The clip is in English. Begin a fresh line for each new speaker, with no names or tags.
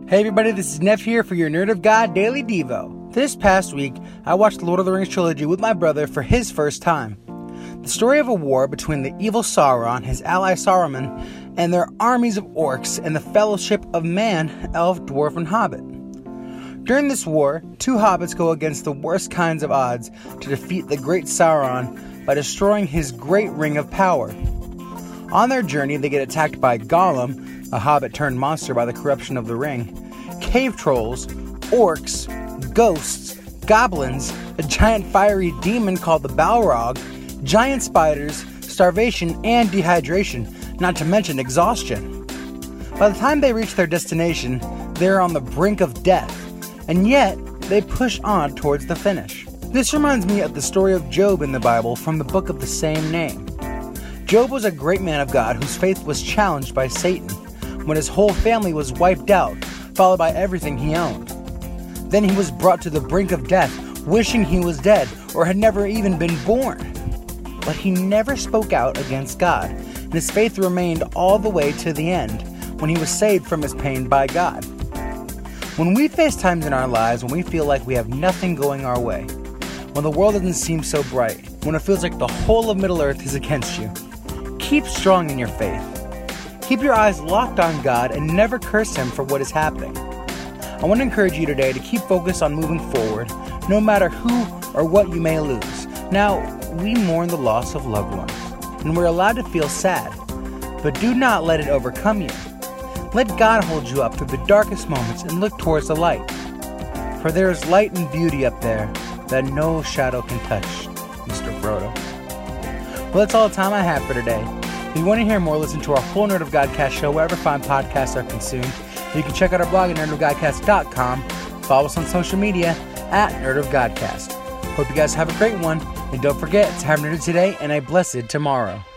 Hey everybody, this is Neff here for your Nerd of God Daily Devo. This past week, I watched the Lord of the Rings trilogy with my brother for his first time. The story of a war between the evil Sauron, his ally Saruman, and their armies of orcs and the fellowship of man, elf, dwarf, and hobbit. During this war, two hobbits go against the worst kinds of odds to defeat the great Sauron by destroying his great ring of power. On their journey, they get attacked by Gollum, a hobbit turned monster by the corruption of the ring, cave trolls, orcs, ghosts, goblins, a giant fiery demon called the Balrog, giant spiders, starvation, and dehydration, not to mention exhaustion. By the time they reach their destination, they're on the brink of death, and yet they push on towards the finish. This reminds me of the story of Job in the Bible from the book of the same name. Job was a great man of God whose faith was challenged by Satan when his whole family was wiped out, followed by everything he owned. Then he was brought to the brink of death, wishing he was dead or had never even been born. But he never spoke out against God, and his faith remained all the way to the end, when he was saved from his pain by God. When we face times in our lives when we feel like we have nothing going our way, when the world doesn't seem so bright, when it feels like the whole of Middle-earth is against you, keep strong in your faith. Keep your eyes locked on God and never curse Him for what is happening. I want to encourage you today to keep focused on moving forward, no matter who or what you may lose. Now, we mourn the loss of loved ones, and we're allowed to feel sad, but do not let it overcome you. Let God hold you up through the darkest moments and look towards the light. For there is light and beauty up there that no shadow can touch, Mr. Frodo. Well, that's all the time I have for today. If you want to hear more, listen to our full Nerd of Godcast show wherever fine podcasts are consumed. You can check out our blog at nerdofgodcast.com. Follow us on social media at Nerd of Godcast. Hope you guys have a great one, and don't forget to have a nerd today and a blessed tomorrow.